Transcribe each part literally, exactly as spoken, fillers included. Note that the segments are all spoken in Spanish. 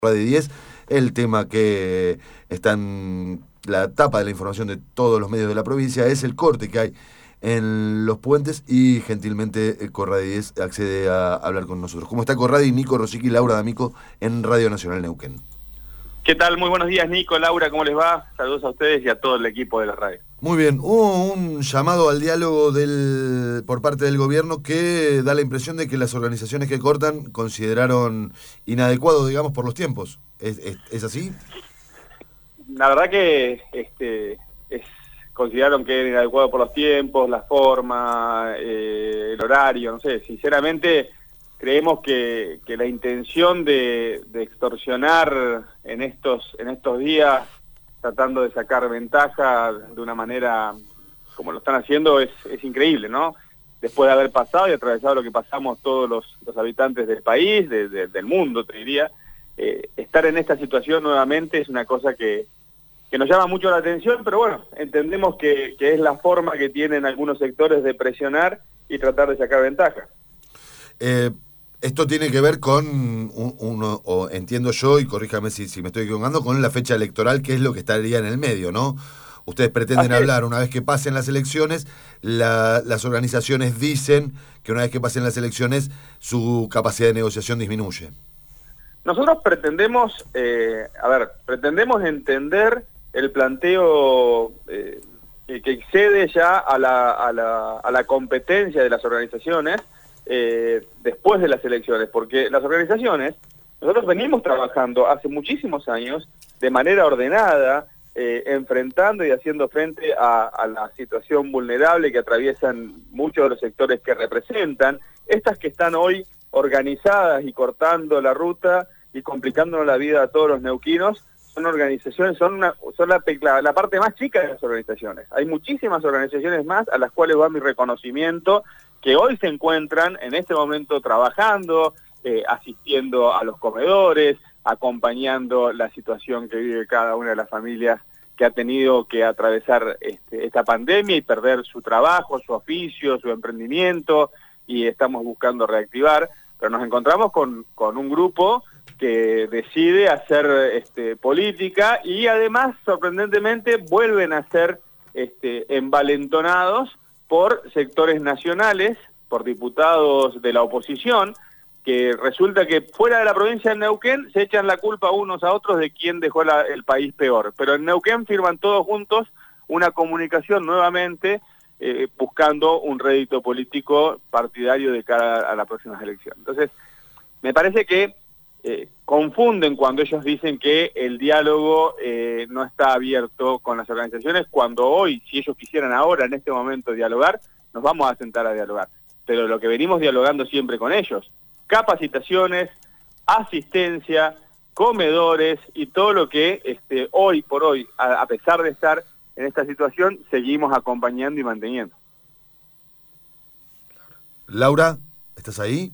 Radio diez, el tema que está en la tapa de la información de todos los medios de la provincia es el corte que hay en los puentes y gentilmente Corradi diez accede a hablar con nosotros. ¿Cómo está Corradi? Nico Rosiqui y Laura D'Amico en Radio Nacional Neuquén. ¿Qué tal? Muy buenos días, Nico, Laura, ¿cómo les va? Saludos a ustedes y a todo el equipo de la radio. Muy bien, hubo un llamado al diálogo del, por parte del gobierno que da la impresión de que las organizaciones que cortan consideraron inadecuado, digamos, por los tiempos. ¿Es, es, es así? La verdad que este, es, consideraron que era inadecuado por los tiempos, la forma, eh, el horario, no sé, sinceramente creemos que, que la intención de, de extorsionar en estos, en estos días, tratando de sacar ventaja de una manera como lo están haciendo, es, es increíble, ¿no? Después de haber pasado y atravesado lo que pasamos todos los, los habitantes del país, de, de, del mundo, te diría, eh, estar en esta situación nuevamente es una cosa que, que nos llama mucho la atención, pero bueno, entendemos que, que es la forma que tienen algunos sectores de presionar y tratar de sacar ventaja. Eh... Esto tiene que ver con, un, uno, o entiendo yo, y corríjame si, si me estoy equivocando, con la fecha electoral, que es lo que estaría en el medio, ¿no? Ustedes pretenden Así hablar es. una vez que pasen las elecciones, la, las organizaciones dicen que una vez que pasen las elecciones su capacidad de negociación disminuye. Nosotros pretendemos, eh, a ver, pretendemos entender el planteo eh, que, que excede ya a la, a, la, a la competencia de las organizaciones, Eh, después de las elecciones, porque las organizaciones, nosotros venimos trabajando hace muchísimos años de manera ordenada, eh, enfrentando y haciendo frente a, a la situación vulnerable que atraviesan muchos de los sectores que representan, estas que están hoy organizadas y cortando la ruta y complicándonos la vida a todos los neuquinos, son organizaciones, son, una, son la, la, la parte más chica de las organizaciones. Hay muchísimas organizaciones más a las cuales va mi reconocimiento, que hoy se encuentran en este momento trabajando, eh, asistiendo a los comedores, acompañando la situación que vive cada una de las familias que ha tenido que atravesar este, esta pandemia y perder su trabajo, su oficio, su emprendimiento, y estamos buscando reactivar, pero nos encontramos con, con un grupo que decide hacer este, política y además, sorprendentemente, vuelven a ser este, envalentonados por sectores nacionales, por diputados de la oposición, que resulta que fuera de la provincia de Neuquén se echan la culpa unos a otros de quién dejó la, el país peor. Pero en Neuquén firman todos juntos una comunicación nuevamente eh, buscando un rédito político partidario de cara a las próximas elecciones. Entonces, me parece que eh, confunden cuando ellos dicen que el diálogo eh, no está abierto con las organizaciones, cuando hoy, si ellos quisieran ahora, en este momento, dialogar, nos vamos a sentar a dialogar. Pero lo que venimos dialogando siempre con ellos, capacitaciones, asistencia, comedores y todo lo que este, hoy por hoy, a, a pesar de estar en esta situación, seguimos acompañando y manteniendo. Laura, ¿estás ahí?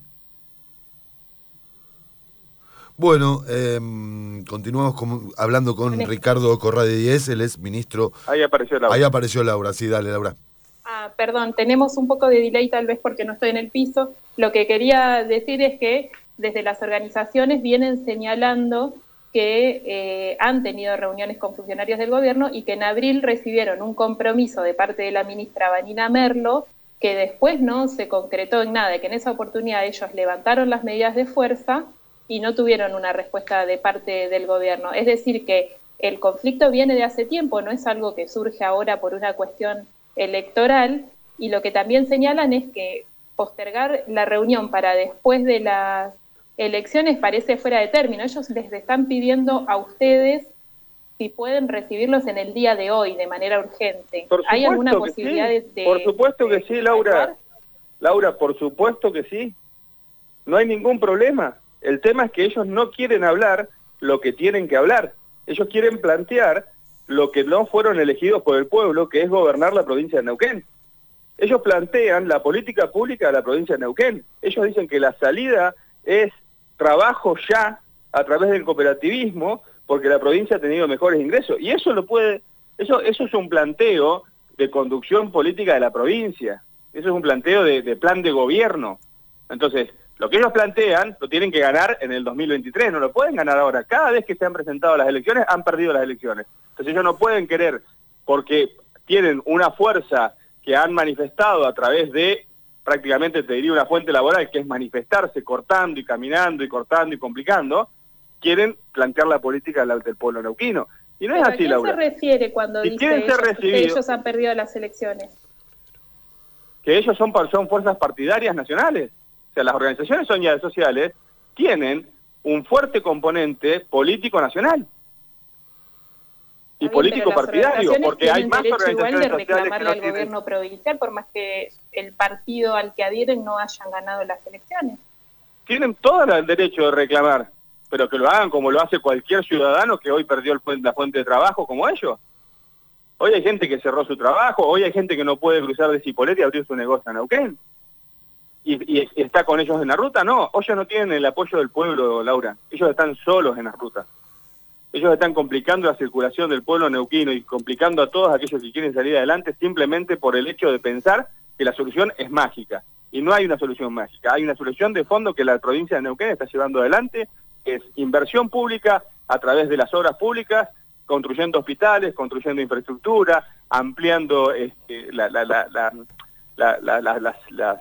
Bueno, eh, continuamos con, hablando con Vale. Ricardo Corradi diez, él es ministro. Ahí apareció Laura. Ahí apareció Laura, sí, dale, Laura. Ah, perdón, tenemos un poco de delay tal vez porque no estoy en el piso. Lo que quería decir es que desde las organizaciones vienen señalando que eh, han tenido reuniones con funcionarios del gobierno y que en abril recibieron un compromiso de parte de la ministra Vanina Merlo que después no se concretó en nada, y que en esa oportunidad ellos levantaron las medidas de fuerza y no tuvieron una respuesta de parte del gobierno. Es decir, que el conflicto viene de hace tiempo, no es algo que surge ahora por una cuestión electoral, y lo que también señalan es que postergar la reunión para después de las elecciones parece fuera de término. Ellos les están pidiendo a ustedes si pueden recibirlos en el día de hoy de manera urgente. ¿Hay alguna posibilidad sí. de, de Por supuesto que de, sí, Laura. Laura, por supuesto que sí. No hay ningún problema. El tema es que ellos no quieren hablar lo que tienen que hablar. Ellos quieren plantear lo que no fueron elegidos por el pueblo, que es gobernar la provincia de Neuquén. Ellos plantean la política pública de la provincia de Neuquén. Ellos dicen que la salida es trabajo ya a través del cooperativismo, porque la provincia ha tenido mejores ingresos. Y eso lo puede, eso, eso es un planteo de conducción política de la provincia. Eso es un planteo de, de plan de gobierno. Entonces, Lo que ellos plantean lo tienen que ganar en el dos mil veintitrés, no lo pueden ganar ahora. Cada vez que se han presentado las elecciones, han perdido las elecciones. Entonces ellos no pueden querer, porque tienen una fuerza que han manifestado a través de, prácticamente te diría una fuente laboral, que es manifestarse cortando y caminando y cortando y complicando, quieren plantear la política del pueblo neuquino. Y no es así, Laura. ¿A qué se refiere cuando si dice ellos, ellos, que ellos han perdido las elecciones? Que ellos son, son fuerzas partidarias nacionales. O sea, las organizaciones sociales tienen un fuerte componente político nacional. Y bien, político partidario, porque hay más organizaciones igual de sociales reclamarle que no al tienen... gobierno provincial, por más que el partido al que adhieren no hayan ganado las elecciones. Tienen todo el derecho de reclamar, pero que lo hagan como lo hace cualquier ciudadano que hoy perdió el, la fuente de trabajo como ellos. Hoy hay gente que cerró su trabajo, hoy hay gente que no puede cruzar de Cipolletti y abrir su negocio en Neuquén. Y, y está con ellos en la ruta, no, ellos no tienen el apoyo del pueblo, Laura, ellos están solos en la ruta. Ellos están complicando la circulación del pueblo neuquino y complicando a todos aquellos que quieren salir adelante simplemente por el hecho de pensar que la solución es mágica. Y no hay una solución mágica, hay una solución de fondo que la provincia de Neuquén está llevando adelante, que es inversión pública a través de las obras públicas, construyendo hospitales, construyendo infraestructura, ampliando este, la, la, la, la, la, la, la, las, las,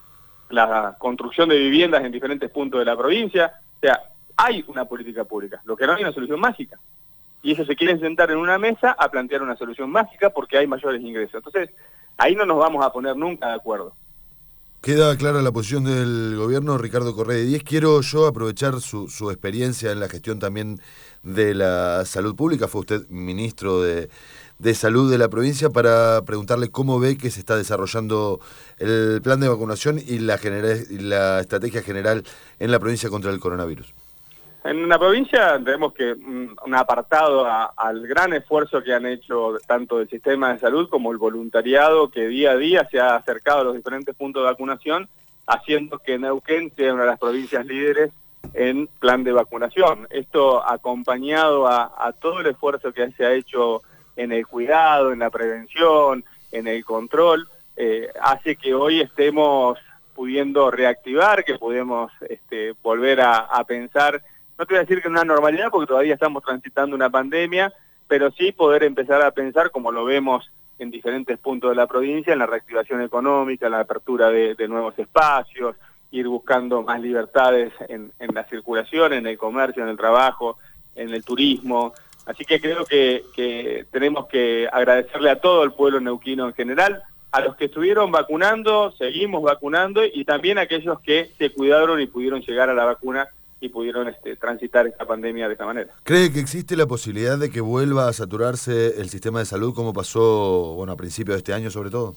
la construcción de viviendas en diferentes puntos de la provincia. O sea, hay una política pública, lo que no hay una solución mágica. Y ellos se quieren sentar en una mesa a plantear una solución mágica porque hay mayores ingresos. Entonces, ahí no nos vamos a poner nunca de acuerdo. Queda clara la posición del gobierno, Ricardo Correa de Diez. Quiero yo aprovechar su, su experiencia en la gestión también de la salud pública. Fue usted ministro de, de Salud de la provincia, para preguntarle cómo ve que se está desarrollando el plan de vacunación y la, genera, y la estrategia general en la provincia contra el coronavirus. En la provincia tenemos que un, un apartado a, al gran esfuerzo que han hecho tanto el sistema de salud como el voluntariado, que día a día se ha acercado a los diferentes puntos de vacunación, haciendo que Neuquén sea una de las provincias líderes en plan de vacunación. Esto acompañado a, a todo el esfuerzo que se ha hecho en el cuidado, en la prevención, en el control, eh, hace que hoy estemos pudiendo reactivar, que podemos este, volver a, a pensar. No te voy a decir que en una normalidad, porque todavía estamos transitando una pandemia, pero sí poder empezar a pensar, como lo vemos en diferentes puntos de la provincia, en la reactivación económica, en la apertura de, de nuevos espacios, ir buscando más libertades en, en la circulación, en el comercio, en el trabajo, en el turismo. Así que creo que, que tenemos que agradecerle a todo el pueblo neuquino en general, a los que estuvieron vacunando, seguimos vacunando, y también a aquellos que se cuidaron y pudieron llegar a la vacuna y pudieron este, transitar esta pandemia de esta manera. ¿Cree que existe la posibilidad de que vuelva a saturarse el sistema de salud como pasó, bueno, a principios de este año sobre todo?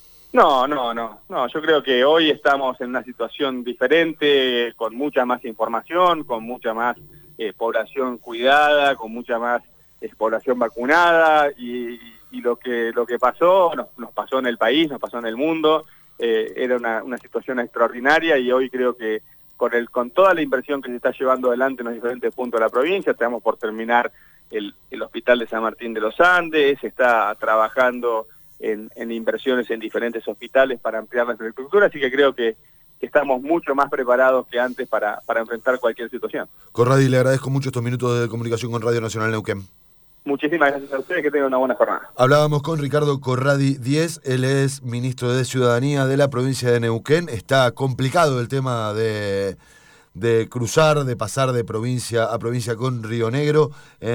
No, no, no, no. Yo creo que hoy estamos en una situación diferente, con mucha más información, con mucha más eh, población cuidada, con mucha más eh, población vacunada, y, y lo que lo que pasó, nos, nos pasó en el país, nos pasó en el mundo, eh, era una, una situación extraordinaria, y hoy creo que con el con toda la inversión que se está llevando adelante en los diferentes puntos de la provincia, estamos por terminar el, el Hospital de San Martín de los Andes, se está trabajando en, en inversiones en diferentes hospitales para ampliar la infraestructura, así que creo que, que estamos mucho más preparados que antes para, para enfrentar cualquier situación. Corradi, le agradezco mucho estos minutos de comunicación con Radio Nacional Neuquén. Muchísimas gracias a ustedes, que tengan una buena jornada. Hablábamos con Ricardo Corradi Diez, él es ministro de Ciudadanía de la provincia de Neuquén. Está complicado el tema de, de cruzar, de pasar de provincia a provincia con Río Negro.